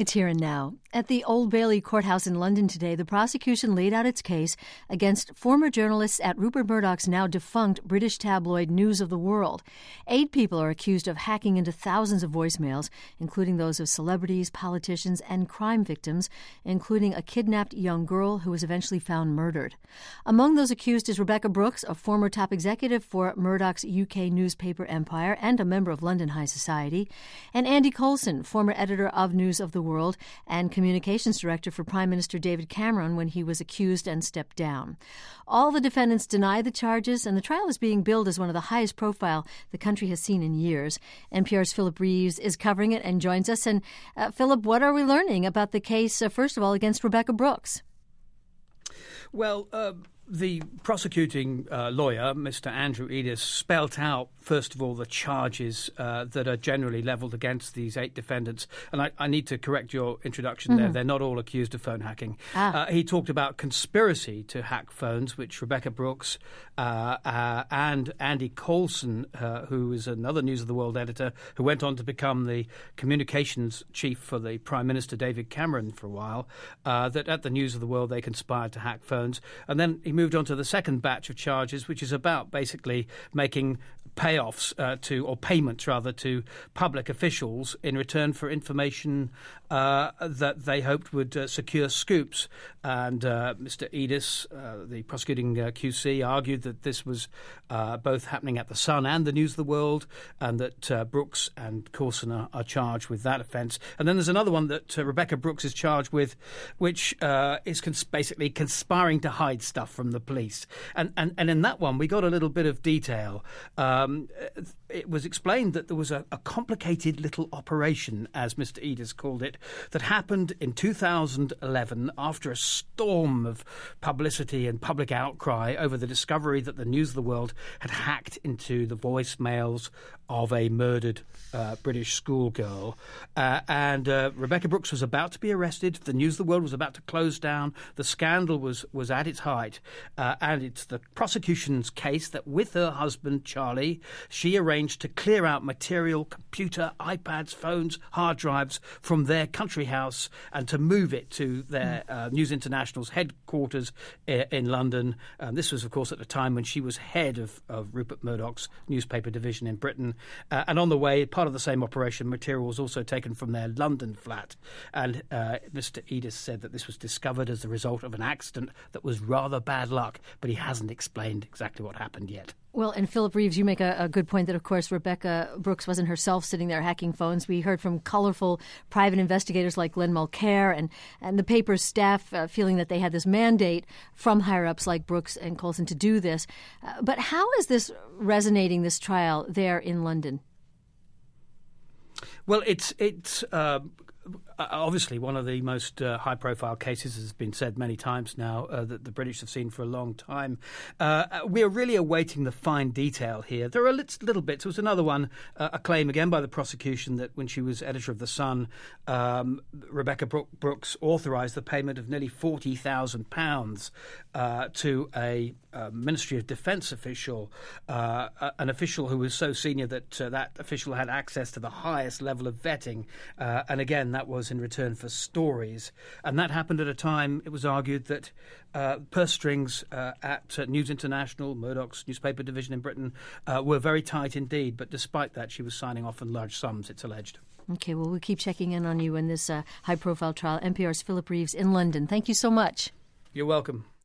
It's Here and Now. At the Old Bailey Courthouse in London today, the prosecution laid out its case against former journalists at Rupert Murdoch's now defunct British tabloid News of the World. 8 people are accused of hacking into thousands of voicemails, including those of celebrities, politicians, and crime victims, including a kidnapped young girl who was eventually found murdered. Among those accused is Rebekah Brooks, a former top executive for Murdoch's UK newspaper empire and a member of London High Society, and Andy Coulson, former editor of News of the World and communications director for Prime Minister David Cameron when he was accused and stepped down. All the defendants deny the charges, and the trial is being billed as one of the highest profile the country has seen in years. NPR's Philip Reeves is covering it and joins us. And Philip, what are we learning about the case, first of all, against Rebekah Brooks? Well, the prosecuting lawyer, Mr. Andrew Edis, spelt out, first of all, the charges that are generally levelled against these 8 defendants. And I need to correct your introduction there. They're not all accused of phone hacking. He talked about conspiracy to hack phones, which Rebekah Brooks and Andy Coulson, who is another News of the World editor, who went on to become the communications chief for the Prime Minister David Cameron for a while, that at the News of the World they conspired to hack phones. And then he moved on to the second batch of charges, which is about basically making payoffs or payments rather to public officials in return for information that they hoped would secure scoops. And Mr. Edis, the prosecuting QC, argued that this was both happening at The Sun and the News of the World, and that Brooks and Coulson are charged with that offence. And then there's another one that Rebekah Brooks is charged with, which is basically conspiring to hide stuff from the police. And in that one, we got a little bit of detail. It was explained that there was a complicated little operation, as Mr. Edis called it, that happened in 2011 after a storm of publicity and public outcry over the discovery that the News of the World had hacked into the voicemails of a murdered British schoolgirl. And Rebekah Brooks was about to be arrested. The News of the World was about to close down. The scandal was at its height. And it's the prosecution's case that with her husband, Charlie, she arranged to clear out material, computer, iPads, phones, hard drives from their country house and to move it to their News International's headquarters in London. This was, of course, at the time when she was head of Rupert Murdoch's newspaper division in Britain. And on the way, part of the same operation, material was also taken from their London flat. And Mr. Edis said that this was discovered as the result of an accident that was rather bad luck, but he hasn't explained exactly what happened yet. Well, and Philip Reeves, you make a good point that, of course, Rebekah Brooks wasn't herself sitting there hacking phones. We heard from colorful private investigators like Glenn Mulcair and the paper's staff feeling that they had this mandate from higher-ups like Brooks and Coulson to do this. But how is this resonating, this trial, there in London? Well, it's obviously one of the most high-profile cases, has been said many times now, that the British have seen for a long time. We are really awaiting the fine detail here. There are little bits. There was another one, a claim again by the prosecution that when she was editor of The Sun, Rebekah Brooks authorised the payment of nearly £40,000 to a Ministry of Defence official, an official who was so senior that that official had access to the highest level of vetting. And again, that was in return for stories. And that happened at a time, it was argued, that purse strings at News International, Murdoch's newspaper division in Britain, were very tight indeed. But despite that, she was signing off on large sums, it's alleged. Okay, well, we'll keep checking in on you in this high-profile trial. NPR's Philip Reeves in London. Thank you so much. You're welcome.